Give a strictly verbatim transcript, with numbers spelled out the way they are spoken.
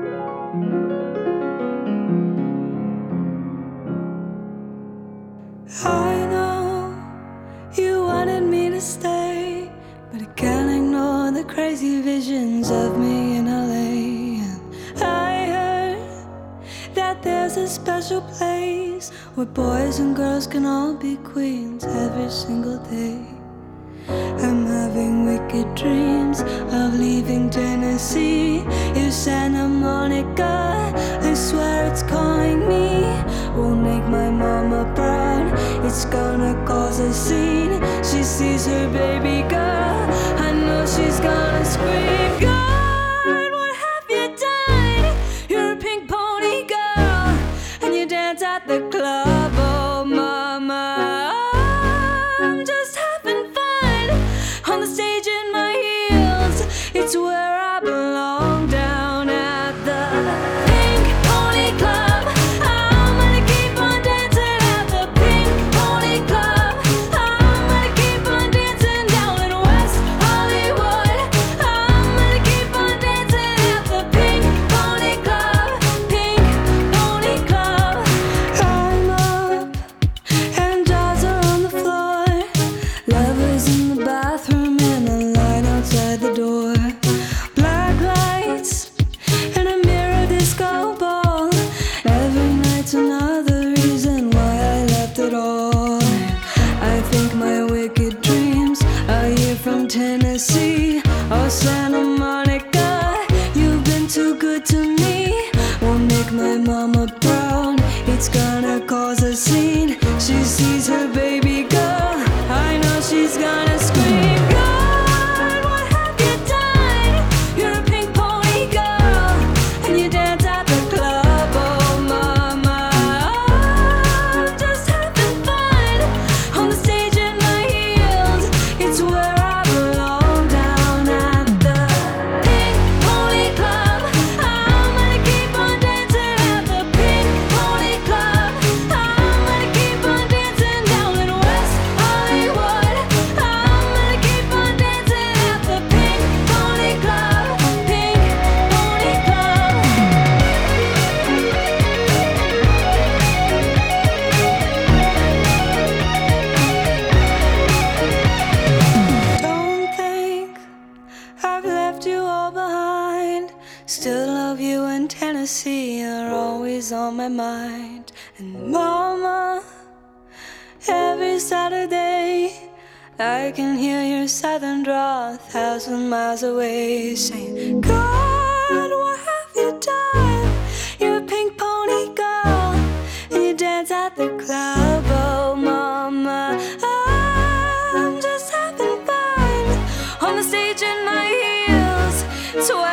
I know you wanted me to stay, but I can't ignore the crazy visions of me in L A. And I heard that there's a special place where boys and girls can all be queens every single day. I'm having wicked dreams of leaving Tennessee. If Santa Monica, I swear it's calling me, will make my mama proud. It's gonna cause a scene. She sees her baby girl, I know she's gonna scream. God, what have you done? You're a pink pony girl, and you dance at the club. Oh mama, I'm just having fun on the stage in my heels. It's where I belong, down at the Pink Pony Club. I'm gonna keep on dancing at the Pink Pony Club. I'm gonna keep on dancing down in West Hollywood. I'm gonna keep on dancing at the Pink Pony Club. Pink Pony Club. I'm up and jaws are on the floor. Lovers in the bathroom and a light outside the door. Black lights and a mirror disco ball. Every night's another reason why I left it all. I think my wicked dreams are here from Tennessee or Santa Monica. You've been too good to me, won't make my mama proud. It's gonna cause a scene. She sees her baby girl, I know she's gonna scream. God, what have you done? You're a pink pony girl, and you dance at the club. Oh mama, I'm just having fun on the stage in my heels. It's where I belong, down at the Pink Pony Club. I'm gonna keep on dancing at the Pink Pony Club. I'm gonna keep on dancing down in West Hollywood. I'm gonna keep on dancing at the Pink Pony Club. Pink Pony Club. Don't think I've left you all behind. Still love you, and Tennessee are always on my mind. And mama, every Saturday I can hear your southern drawl a thousand miles away, saying, God, what have you done? You're a pink pony girl, and you dance at the club. Oh mama, I'm just having fun on the stage in my heels. So